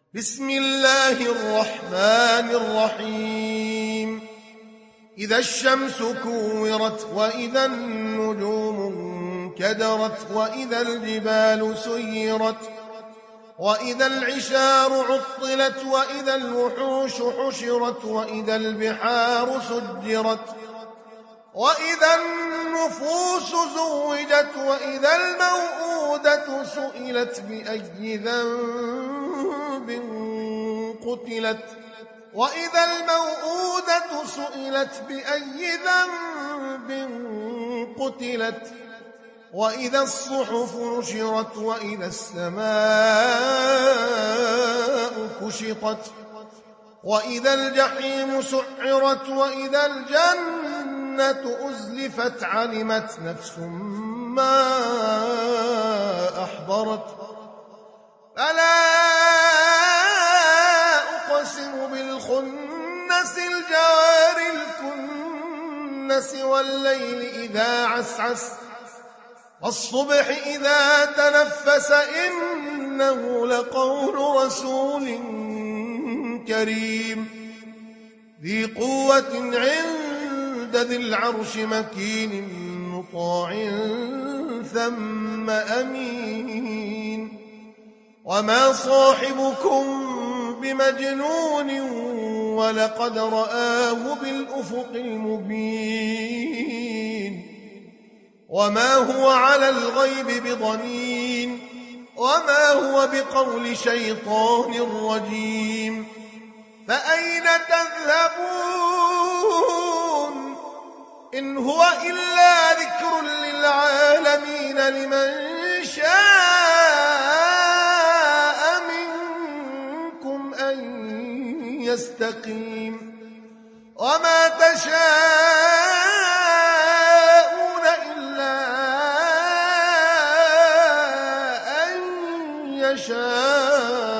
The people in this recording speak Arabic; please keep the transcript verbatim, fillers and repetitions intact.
بسم الله الرحمن الرحيم إذا الشمس كورت وإذا النجوم انكدرت وإذا الجبال سيرت وإذا العشار عطلت وإذا الوحوش حشرت وإذا البحار سجرت وإذا النفوس زوجت وإذا الموءودة سئلت بأي ذنب قتلت وإذا الموءودة سئلت بأي ذنب قتلت وإذا الصحف نشرت وإذا السماء كشطت وإذا الجحيم سعرت وإذا الجنة أزلفت علمت نفس ما أحضرت فلا أقسم بالخنس الجوار الكنس والليل إذا عسعس والصبح إذا تنفس إنه لقول رسول كريم ذي قوة عند ذي العرش مكين مطاع ثم أمين وما صاحبكم بمجنون ولقد رآه بالأفق المبين وما هو على الغيب بضنين وما هو بقول شيطان رجيم فأين تذهبون إن هو إلا ذكر للعالمين لمن شاء منكم أن يستقيم وما تشاءون إلا أن يشاء